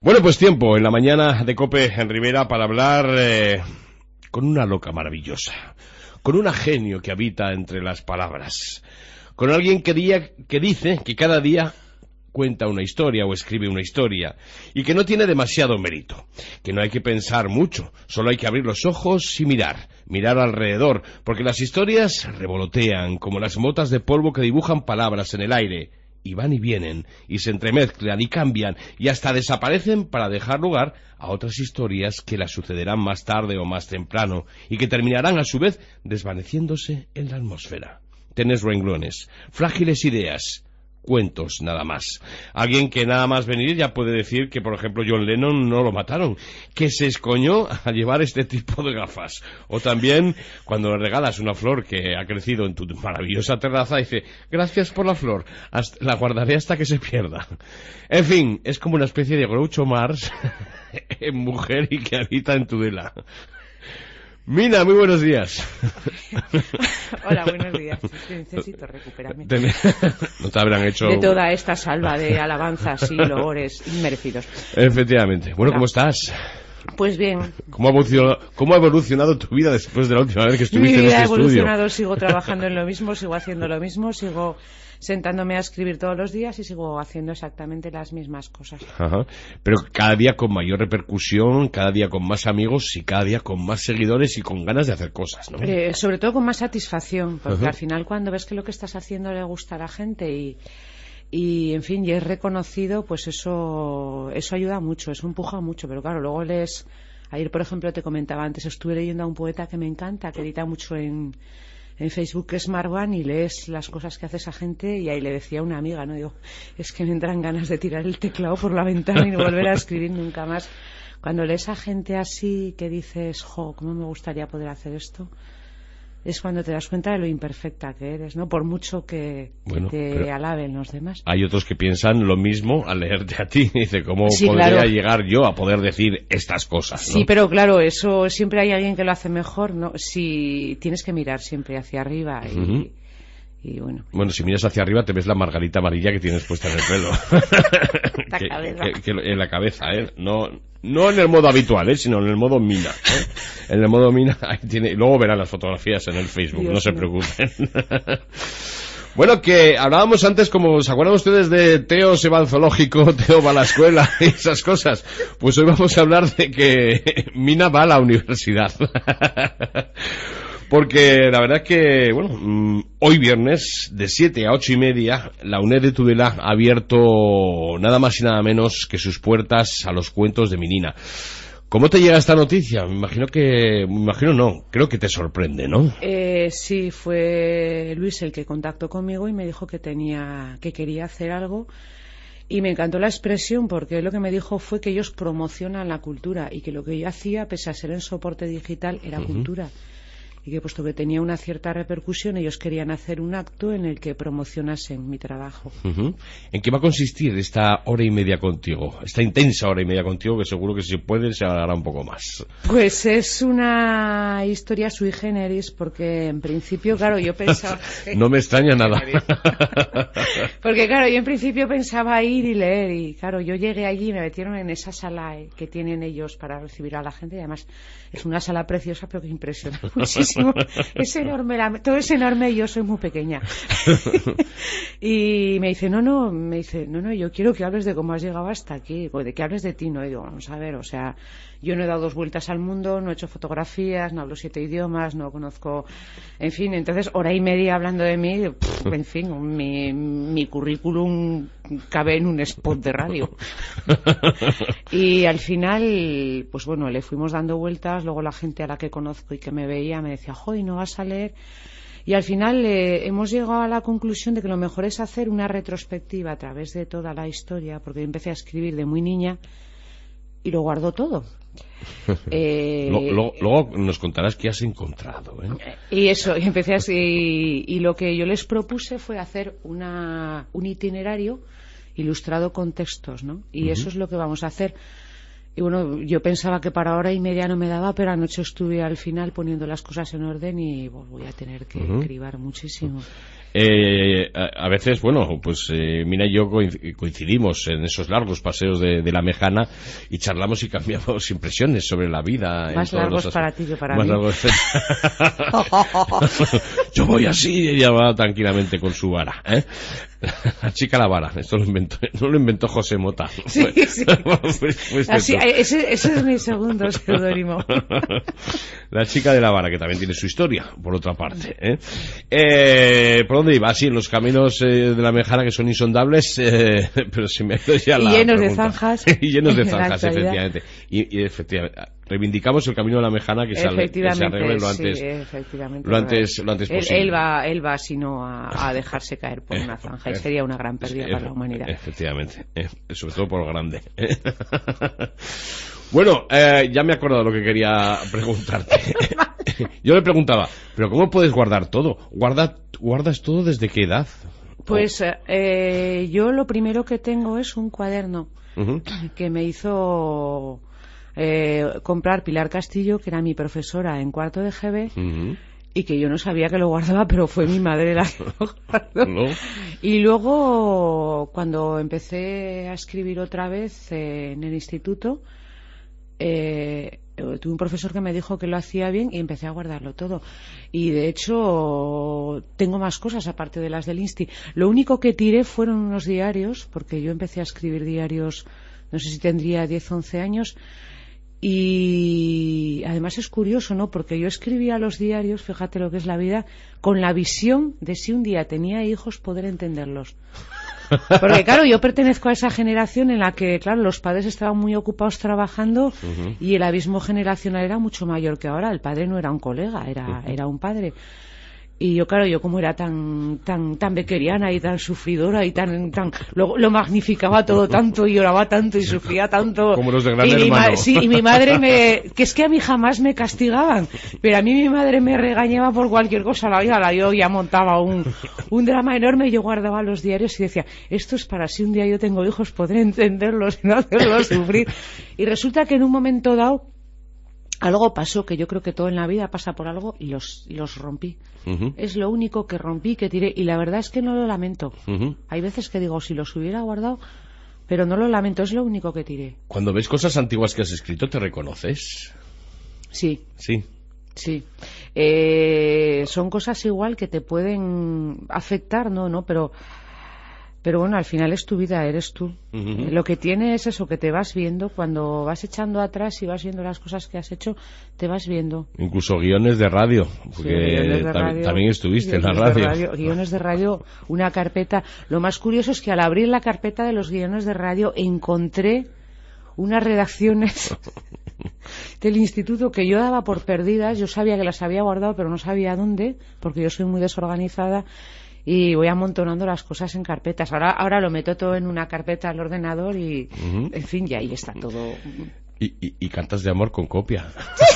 Bueno, pues tiempo en la mañana de COPE en Ribera para hablar con una loca maravillosa, con una genio que habita entre las palabras, con alguien que dice que cada día cuenta una historia o escribe una historia y que no tiene demasiado mérito, que no hay que pensar mucho, solo hay que abrir los ojos y mirar alrededor, porque las historias revolotean como las motas de polvo que dibujan palabras en el aire. Y van y vienen, y se entremezclan y cambian, y hasta desaparecen para dejar lugar a otras historias que las sucederán más tarde o más temprano, y que terminarán a su vez desvaneciéndose en la atmósfera. Tenés renglones, frágiles ideas, cuentos nada más. Alguien que nada más venir ya puede decir que, por ejemplo, John Lennon no lo mataron, que se escoñó a llevar este tipo de gafas. O también, cuando le regalas una flor que ha crecido en tu maravillosa terraza, dice, gracias por la flor, la guardaré hasta que se pierda. En fin, es como una especie de Groucho Marx en mujer y que habita en Tudela. Mina, muy buenos días. Hola, buenos días. Es que necesito recuperarme. No te habrán hecho... de toda esta salva de alabanzas y loores inmerecidos. Efectivamente. Bueno, ¿cómo estás? Pues bien. ¿Cómo ha evolucionado tu vida después de la última vez que estuviste en este estudio? Mi vida ha evolucionado, sigo trabajando en lo mismo, sigo haciendo lo mismo, sigo sentándome a escribir todos los días y sigo haciendo exactamente las mismas cosas. Ajá. Pero cada día con mayor repercusión, cada día con más amigos y cada día con más seguidores y con ganas de hacer cosas, ¿no? Sobre todo con más satisfacción, porque al final cuando ves que lo que estás haciendo le gusta a la gente y en fin, y es reconocido, pues eso ayuda mucho, eso empuja mucho, pero claro, luego lees... Ayer, por ejemplo, te comentaba antes, estuve leyendo a un poeta que me encanta, que edita mucho en Facebook, que es Marwan, y lees las cosas que hace esa gente, y ahí le decía a una amiga, ¿no? Digo, es que me entran ganas de tirar el teclado por la ventana y no volver a escribir nunca más. Cuando lees a gente así que dices, jo, cómo me gustaría poder hacer esto, es cuando te das cuenta de lo imperfecta que eres, ¿no? Por mucho que te alaben los demás. Hay otros que piensan lo mismo al leerte a ti. Dice, ¿cómo podría llegar yo a poder decir estas cosas, ¿no? Sí, pero claro, eso siempre hay alguien que lo hace mejor, ¿no? Si tienes que mirar siempre hacia arriba y bueno. Bueno, si miras hacia arriba te ves la margarita amarilla que tienes puesta en el pelo. En la cabeza, ¿eh? No en el modo habitual, sino en el modo Mina, ¿eh? En el modo Mina, ahí tiene, luego verán las fotografías en el Facebook, Dios, no se preocupen. Bueno, que hablábamos antes, como ¿se acuerdan ustedes de Teo se va al zoológico, Teo va a la escuela y esas cosas? Pues hoy vamos a hablar de que Mina va a la universidad. Porque la verdad que, bueno, hoy viernes, de 7 a 8:30, la UNED de Tudela ha abierto nada más y nada menos que sus puertas a los cuentos de Minina. ¿Cómo te llega esta noticia? Creo que te sorprende, ¿no? Sí, fue Luis el que contactó conmigo y me dijo que quería hacer algo. Y me encantó la expresión porque lo que me dijo fue que ellos promocionan la cultura y que lo que yo hacía, pese a ser en soporte digital, era cultura. Y que puesto que tenía una cierta repercusión, ellos querían hacer un acto en el que promocionasen mi trabajo. ¿En qué va a consistir esta hora y media contigo? Esta intensa hora y media contigo, que seguro que si puede se alargará un poco más. Pues es una historia sui generis, porque en principio, claro, yo pensaba... No me extraña nada. Porque claro, yo en principio pensaba ir y leer, y claro, yo llegué allí y me metieron en esa sala que tienen ellos para recibir a la gente, y además es una sala preciosa, pero que impresiona muchísimo. Es enorme, todo es enorme y yo soy muy pequeña. Y me dice, no, yo quiero que hables de cómo has llegado hasta aquí, de que hables de ti, ¿no? Y digo, vamos a ver, o sea, yo no he dado 2 vueltas al mundo, no he hecho fotografías, no hablo 7 idiomas, no conozco, en fin, entonces hora y media hablando de mí, en fin, mi currículum cabe en un spot de radio. Y al final, pues bueno, le fuimos dando vueltas, luego la gente a la que conozco y que me veía me decía, joder, ¿no vas a leer? Y al final hemos llegado a la conclusión de que lo mejor es hacer una retrospectiva a través de toda la historia, porque yo empecé a escribir de muy niña y lo guardo todo. Luego nos contarás qué has encontrado, ¿eh? Y eso, empecé y lo que yo les propuse fue hacer un itinerario ilustrado con textos, ¿no? Y eso es lo que vamos a hacer. Y bueno, yo pensaba que para hora y media no me daba, pero anoche estuve al final poniendo las cosas en orden y voy a tener que cribar muchísimo. A veces, bueno, pues Mina y yo coincidimos en esos largos paseos de la Mejana y charlamos y cambiamos impresiones sobre la vida. Más largos para ti que para mí. Yo voy así, ella va tranquilamente con su vara, ¿eh? La chica la vara, esto no lo inventó José Mota. Sí, sí. Así, ese es mi segundo seudónimo. La chica de la vara, que también tiene su historia, por otra parte, ¿eh? ¿Por dónde iba? Sí, en los caminos de la Mejana, que son insondables, pero si me doy ya la llenos pregunta. De zanjas. Y llenos de zanjas, efectivamente. Y efectivamente, reivindicamos el camino de la Mejana, que se arregle lo antes, lo antes posible. Él va sino a dejarse caer por una zanja, y sería una gran pérdida para la humanidad. Efectivamente, sobre todo por lo grande. Bueno, ya me he acordado lo que quería preguntarte. Yo le preguntaba, ¿pero cómo puedes guardar todo? ¿Guardas todo desde qué edad? Pues yo lo primero que tengo es un cuaderno que me hizo comprar Pilar Castillo, que era mi profesora en cuarto de GB, y que yo no sabía que lo guardaba, pero fue mi madre la que lo guardó. ¿No? Y luego, cuando empecé a escribir otra vez en el instituto, tuve un profesor que me dijo que lo hacía bien y empecé a guardarlo todo. Y de hecho tengo más cosas aparte de las del Insti. Lo único que tiré fueron unos diarios, porque yo empecé a escribir diarios, no sé si tendría 10 o 11 años. Y además es curioso, ¿no? Porque yo escribía los diarios, fíjate lo que es la vida, con la visión de si un día tenía hijos poder entenderlos. Porque claro, yo pertenezco a esa generación en la que, claro, los padres estaban muy ocupados trabajando y el abismo generacional era mucho mayor que ahora. El padre no era un colega, era un padre. Y yo, claro, yo como era tan bequeriana y tan sufridora y tan lo magnificaba todo tanto y lloraba tanto y sufría tanto. Como los de Gran Hermano. Sí, y mi madre que es que a mí jamás me castigaban, pero a mí mi madre me regañaba por cualquier cosa. Yo ya montaba un drama enorme y yo guardaba los diarios y decía, esto es para si un día yo tengo hijos podré entenderlos y no hacerlos sufrir. Y resulta que en un momento dado algo pasó, que yo creo que todo en la vida pasa por algo, y los rompí. Es lo único que rompí, que tiré, y la verdad es que no lo lamento. Hay veces que digo, si los hubiera guardado, pero no lo lamento, es lo único que tiré. Cuando ves cosas antiguas que has escrito, ¿te reconoces? Sí. Sí. Sí. Son cosas igual que te pueden afectar, ¿no? Pero bueno, al final es tu vida, eres tú. Lo que tiene es eso, que te vas viendo, cuando vas echando atrás y vas viendo las cosas que has hecho, te vas viendo. Incluso guiones de radio, porque sí, también estuviste en la radio. Guiones de radio, una carpeta. Lo más curioso es que al abrir la carpeta de los guiones de radio encontré unas redacciones del instituto que yo daba por perdidas. Yo sabía que las había guardado, pero no sabía dónde, porque yo soy muy desorganizada. Y voy amontonando las cosas en carpetas. Ahora lo meto todo en una carpeta al ordenador y, en fin, ya ahí está todo. Y cantas de amor con copia.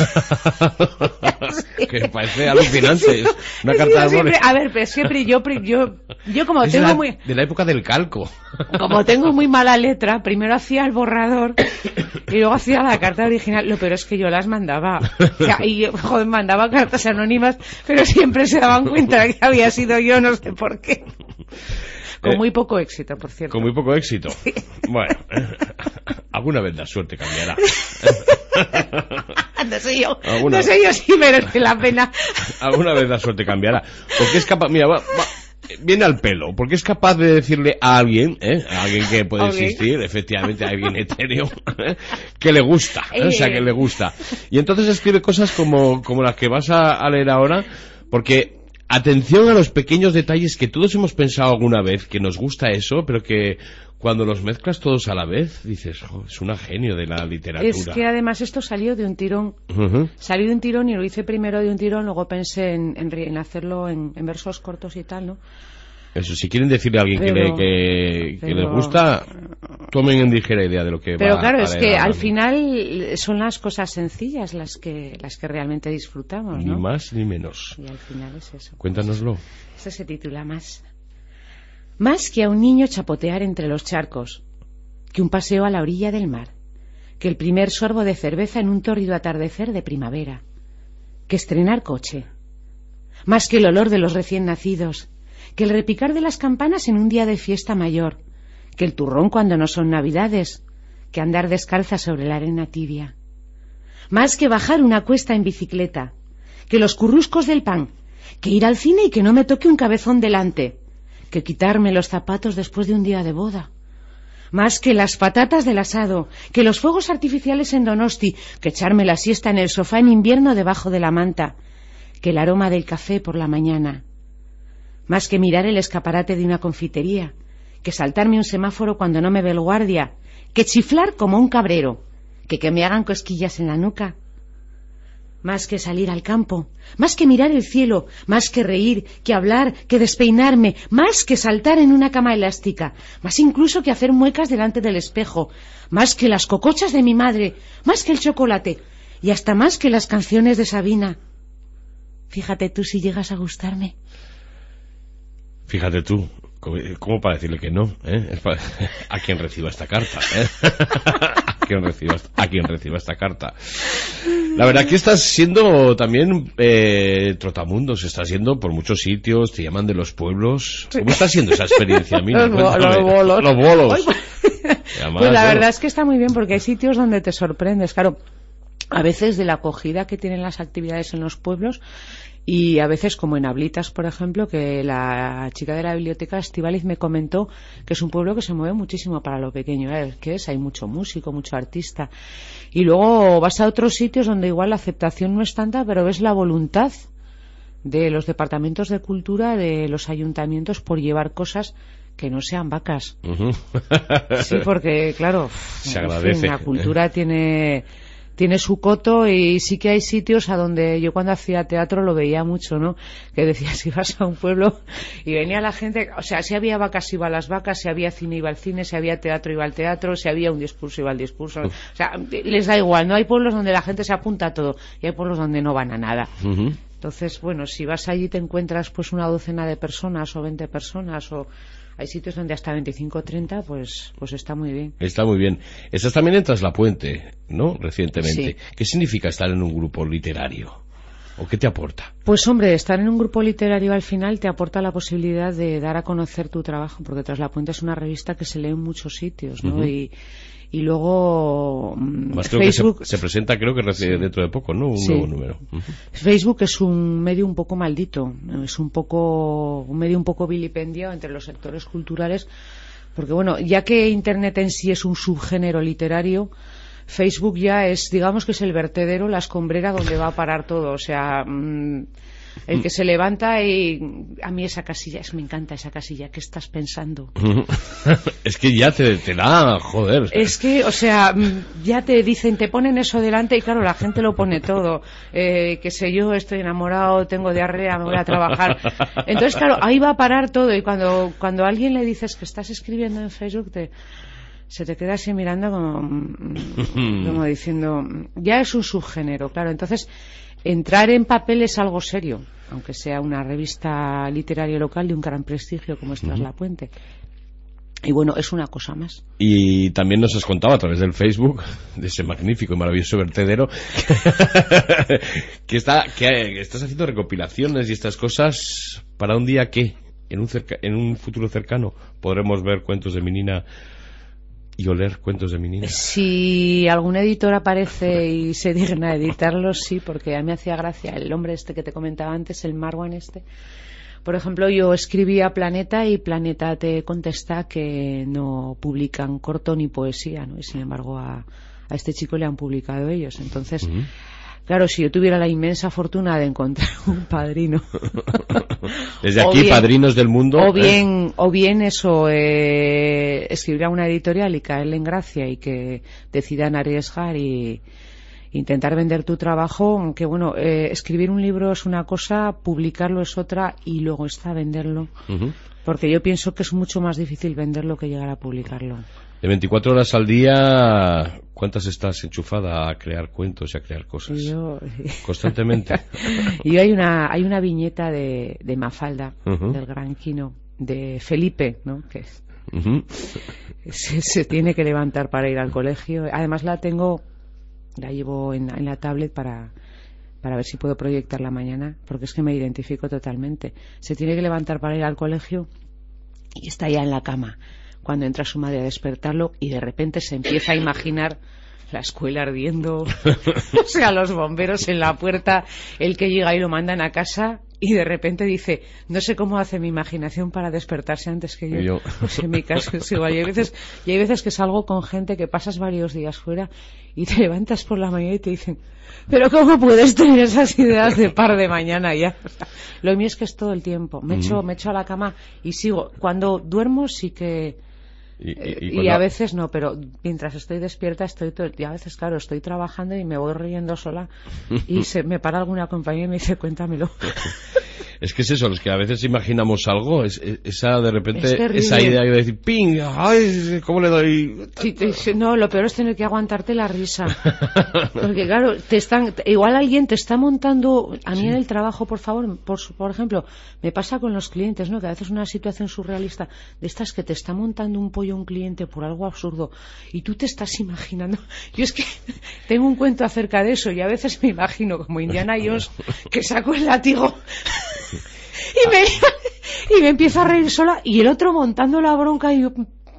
Sí. Que me parece alucinante. Una carta de amor. A ver, pero siempre yo como es tengo de la época del calco. Como tengo muy mala letra, primero hacía el borrador y luego hacía la carta original. Lo peor es que yo las mandaba. O sea, y mandaba cartas anónimas, pero siempre se daban cuenta de que había sido yo, no sé por qué. Con muy poco éxito, por cierto. Con muy poco éxito. Sí. Bueno, alguna vez la suerte cambiará. No sé yo si merece la pena. Alguna vez la suerte cambiará. Porque es capaz, mira, viene al pelo, porque es capaz de decirle a alguien, a alguien que puede existir, efectivamente, a alguien etéreo, que le gusta, o sea, que le gusta. Y entonces escribe cosas como las que vas a leer ahora, porque atención a los pequeños detalles que todos hemos pensado alguna vez, que nos gusta eso, pero que cuando los mezclas todos a la vez, dices, es una genio de la literatura. Es que además esto salió de un tirón. Salió de un tirón y lo hice primero de un tirón, luego pensé en hacerlo en versos cortos y tal, ¿no? Eso, si quieren decirle a alguien que les gusta, tomen en ligera idea de lo que pero va claro, a es que al final son las cosas sencillas las que realmente disfrutamos, ¿no? Ni más ni menos. Y al final es eso. Cuéntanoslo. Esto se titula Más que a un niño chapotear entre los charcos, que un paseo a la orilla del mar, que el primer sorbo de cerveza en un tórrido atardecer de primavera, que estrenar coche. Más que el olor de los recién nacidos, que el repicar de las campanas en un día de fiesta mayor, que el turrón cuando no son navidades, que andar descalza sobre la arena tibia. Más que bajar una cuesta en bicicleta, que los curruscos del pan, que ir al cine y que no me toque un cabezón delante, que quitarme los zapatos después de un día de boda. Más que las patatas del asado, que los fuegos artificiales en Donosti, que echarme la siesta en el sofá en invierno debajo de la manta, que el aroma del café por la mañana. Más que mirar el escaparate de una confitería, que saltarme un semáforo cuando no me ve el guardia, que chiflar como un cabrero, que me hagan cosquillas en la nuca. Más que salir al campo, más que mirar el cielo, más que reír, que hablar, que despeinarme, más que saltar en una cama elástica, más incluso que hacer muecas delante del espejo, más que las cocochas de mi madre, más que el chocolate, y hasta más que las canciones de Sabina. Fíjate tú si llegas a gustarme. Fíjate tú, ¿cómo para decirle que no? A quien reciba esta carta, a quien reciba esta carta. La verdad que estás siendo también trotamundos, estás yendo por muchos sitios, te llaman de los pueblos. ¿Cómo está siendo esa experiencia, Mina? Los bolos. Los bolos. Además, pues la verdad es que está muy bien porque hay sitios donde te sorprendes, claro. A veces de la acogida que tienen las actividades en los pueblos y a veces como en Ablitas, por ejemplo, que la chica de la biblioteca Estíbaliz me comentó que es un pueblo que se mueve muchísimo para lo pequeño, que hay mucho músico, mucho artista. Y luego vas a otros sitios donde igual la aceptación no es tanta, pero ves la voluntad de los departamentos de cultura, de los ayuntamientos por llevar cosas que no sean vacas. Uh-huh. Sí, porque claro, se agradece. En fin, la cultura tiene su coto y sí que hay sitios a donde yo cuando hacía teatro lo veía mucho, ¿no? Que decías, ibas a un pueblo y venía la gente, o sea, si había vacas iba a las vacas, si había cine iba al cine, si había teatro iba al teatro, si había un discurso iba al discurso. O sea, les da igual, ¿no? Hay pueblos donde la gente se apunta a todo y hay pueblos donde no van a nada. Uh-huh. Entonces, bueno, si vas allí te encuentras pues una docena de personas o 20 personas o hay sitios donde hasta 25 o 30, pues está muy bien. Está muy bien. Estás también en Traslapuente, ¿no? Recientemente. Sí. ¿Qué significa estar en un grupo literario? ¿O qué te aporta? Pues hombre, estar en un grupo literario al final te aporta la posibilidad de dar a conocer tu trabajo, porque Traslapuente es una revista que se lee en muchos sitios, ¿no? Uh-huh. Y luego Facebook se presenta, creo que dentro de poco, ¿no? Un nuevo número. Uh-huh. Facebook es un medio un poco maldito, es un medio un poco vilipendiado entre los sectores culturales, porque bueno, ya que Internet en sí es un subgénero literario, Facebook ya es, digamos que es el vertedero, la escombrera donde va a parar todo, o sea, el que se levanta y a mí esa casilla, me encanta esa casilla, ¿qué estás pensando? Es que ya te da, joder. Es que, o sea, ya te dicen, te ponen eso delante y claro, la gente lo pone todo, que sé yo, estoy enamorado, tengo diarrea, me voy a trabajar. Entonces, claro, ahí va a parar todo y cuando a alguien le dices que estás escribiendo en Facebook, se te queda así mirando como diciendo, ya es un subgénero, claro. Entonces, entrar en papel es algo serio, aunque sea una revista literaria local de un gran prestigio como es Traslapuente. Y bueno, es una cosa más. Y también nos has contado a través del Facebook, de ese magnífico y maravilloso vertedero, que estás haciendo recopilaciones y estas cosas para un día que, en un futuro cercano, podremos ver cuentos de Minina y oler cuentos de Minina. Si algún editor aparece y se digna editarlos, sí, porque a mí me hacía gracia el hombre este que te comentaba antes, el Marwan este. Por ejemplo, yo escribí a Planeta y Planeta te contesta que no publican corto ni poesía, ¿no? Y sin embargo a este chico le han publicado ellos. Entonces, claro, si yo tuviera la inmensa fortuna de encontrar un padrino. Desde aquí, bien, padrinos del mundo. O bien eso, escribir a una editorial y caerle en gracia y que decidan arriesgar y intentar vender tu trabajo, aunque bueno, escribir un libro es una cosa, publicarlo es otra y luego está venderlo. Uh-huh. Porque yo pienso que es mucho más difícil venderlo que llegar a publicarlo. De 24 horas al día, ¿cuántas estás enchufada a crear cuentos y a crear cosas? Constantemente. Y hay una viñeta de Mafalda, uh-huh, del Gran Quino, de Felipe, ¿no? Que uh-huh, se tiene que levantar para ir al colegio. Además la llevo en la tablet para ver si puedo proyectarla mañana, porque es que me identifico totalmente. Se tiene que levantar para ir al colegio y está ya en la cama cuando entra su madre a despertarlo, y de repente se empieza a imaginar la escuela ardiendo, o sea, los bomberos en la puerta, el que llega y lo mandan a casa, y de repente dice, no sé cómo hace mi imaginación para despertarse antes que yo. Pues en mi caso es igual. Y hay veces que salgo con gente que pasas varios días fuera y te levantas por la mañana y te dicen, pero ¿cómo puedes tener esas ideas de par de mañana ya? O sea, lo mío es que es todo el tiempo. Me echo a la cama y sigo. Cuando duermo sí que... Y a veces no, pero mientras estoy despierta y a veces, claro, estoy trabajando y me voy riendo sola y me para alguna compañía y me dice, cuéntamelo. Es que es eso, los que a veces imaginamos algo, esa de repente, esa idea de decir, ¡ping! ¡Ay! ¿Cómo le doy? No, lo peor es tener que aguantarte la risa. Porque claro, igual alguien te está montando, a mí en el trabajo, por favor, por ejemplo, me pasa con los clientes, ¿no? Que a veces una situación surrealista de estas que te está montando un pollo un cliente por algo absurdo y tú te estás imaginando. Yo es que tengo un cuento acerca de eso y a veces me imagino como Indiana Jones que saco el látigo y me empiezo a reír sola y el otro montando la bronca y yo,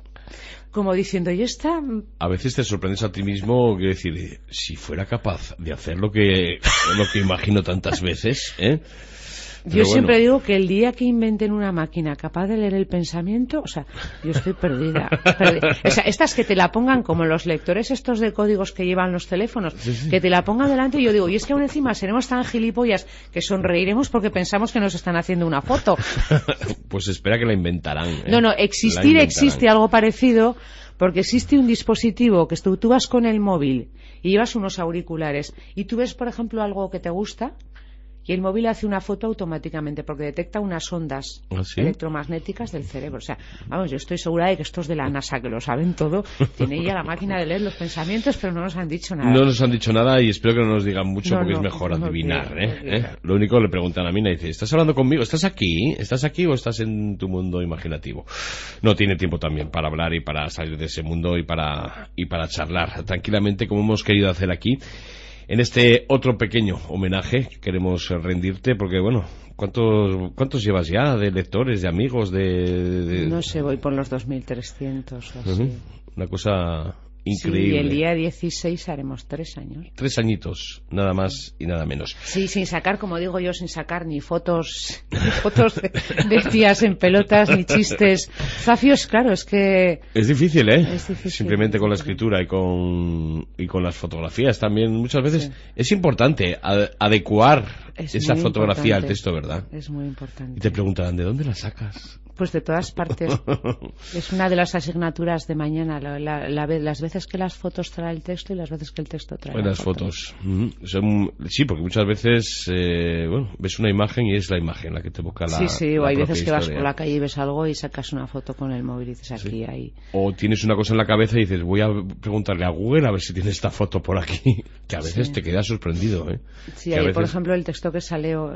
como diciendo, ¿y esta? A veces te sorprendes a ti mismo, quiero decir, si fuera capaz de hacer lo que imagino tantas veces, ¿eh? Yo siempre digo que el día que inventen una máquina capaz de leer el pensamiento, o sea, yo estoy perdida. O sea, estas que te la pongan como los lectores estos de códigos que llevan los teléfonos, que te la pongan delante y yo digo, y es que aún encima seremos tan gilipollas que sonreiremos porque pensamos que nos están haciendo una foto. Pues espera que la inventarán. No, existe algo parecido, porque existe un dispositivo que tú vas con el móvil y llevas unos auriculares y tú ves, por ejemplo, algo que te gusta y el móvil hace una foto automáticamente porque detecta unas ondas electromagnéticas del cerebro. O sea, vamos, yo estoy segura de que estos de la NASA, que lo saben todo, tienen ya la máquina de leer los pensamientos, pero no nos han dicho nada. No nos han dicho nada y espero que no nos digan mucho porque es mejor adivinar. Lo único que le preguntan a Mina, dice, ¿estás hablando conmigo? ¿Estás aquí o estás en tu mundo imaginativo? No tiene tiempo también para hablar y para salir de ese mundo y para charlar tranquilamente como hemos querido hacer aquí. En este otro pequeño homenaje que queremos rendirte, porque bueno, ¿cuántos llevas ya de lectores, de amigos, de...? No sé, voy por los 2.300 o así. Una cosa increíble. Sí, el día 16 haremos 3 años. 3 añitos, nada más y nada menos. Sí, sin sacar, como digo yo, sin sacar ni fotos de tías en pelotas, ni chistes zafios, claro, es que... Es difícil, ¿eh? Es difícil. Simplemente con la escritura y con las fotografías también. Muchas veces es importante adecuar esa fotografía al texto, ¿verdad? Es muy importante. Y te preguntarán, ¿de dónde la sacas? Pues de todas partes. Es una de las asignaturas de mañana, las veces que las fotos trae el texto y las veces que el texto trae las fotos. Sí, porque muchas veces ves una imagen y es la imagen la que te evoca la Sí, o hay veces que historia. vas por la calle y ves algo y sacas una foto con el móvil y dices aquí, ahí. O tienes una cosa en la cabeza y dices, voy a preguntarle a Google a ver si tiene esta foto por aquí, que a veces te quedas sorprendido, ¿eh? Sí, ayer, por ejemplo, el texto que salió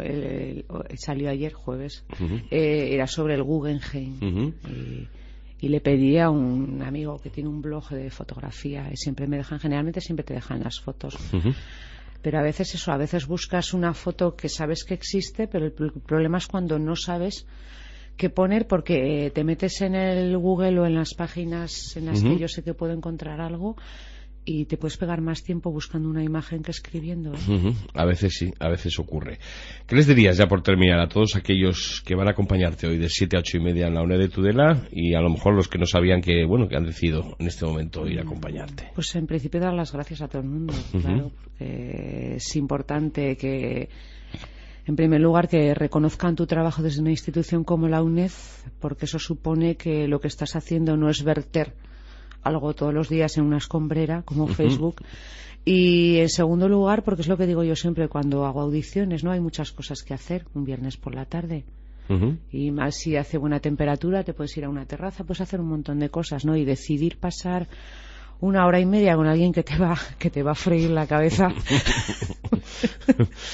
ayer, jueves, era sobre el Guggenheim. Y le pedí a un amigo que tiene un blog de fotografía y generalmente siempre te dejan las fotos. Pero a veces buscas una foto que sabes que existe, pero el problema es cuando no sabes qué poner, porque te metes en el Google o en las páginas en las que yo sé que puedo encontrar algo y te puedes pegar más tiempo buscando una imagen que escribiendo, ¿eh? A veces sí, a veces ocurre. ¿Qué les dirías ya por terminar a todos aquellos que van a acompañarte hoy de 7 a 8 y media en la UNED de Tudela y a lo mejor los que no sabían que han decidido en este momento ir a acompañarte? Pues en principio dar las gracias a todo el mundo, claro, porque es importante que, en primer lugar, que reconozcan tu trabajo desde una institución como la UNED, porque eso supone que lo que estás haciendo no es verter algo todos los días en una escombrera como Facebook. Y en segundo lugar, porque es lo que digo yo siempre cuando hago audiciones, ¿no? Hay muchas cosas que hacer un viernes por la tarde. Y más si hace buena temperatura, te puedes ir a una terraza, puedes hacer un montón de cosas, ¿no? Y decidir pasar 1 hora y media con alguien que te va a freír la cabeza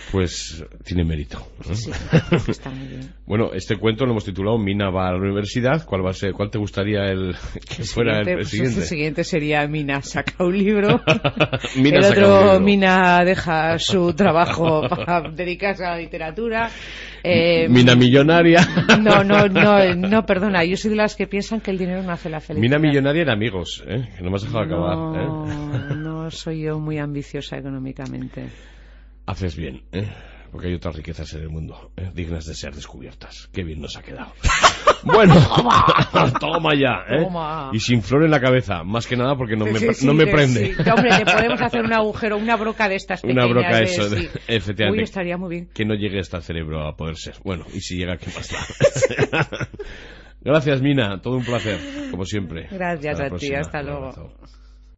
Pues tiene mérito, ¿no? Sí, está muy bien. Bueno, este cuento lo hemos titulado Mina va a la universidad. ¿Cuál te gustaría que fuera el siguiente? El siguiente sería Mina saca un libro. Mina el saca otro, un libro. Mina deja su trabajo para dedicarse a la literatura. Mina millonaria. No, perdona, yo soy de las que piensan que el dinero no hace la felicidad. Mina millonaria en amigos, que no me has dejado acabar. No soy yo muy ambiciosa económicamente. Haces bien, porque hay otras riquezas en el mundo, dignas de ser descubiertas. Qué bien nos ha quedado. Bueno, toma ya, Toma. Y sin flor en la cabeza, más que nada porque no Sí, me prende. Sí. Hombre, te podemos hacer un agujero, una broca de estas pequeñas. Una broca, sí. efectivamente. Uy, estaría muy bien. Que no llegue hasta el cerebro a poder ser. Bueno, y si llega, ¿qué más da? Gracias, Mina, todo un placer, como siempre. Gracias Hasta la a ti, próxima. hasta Un luego. abrazo.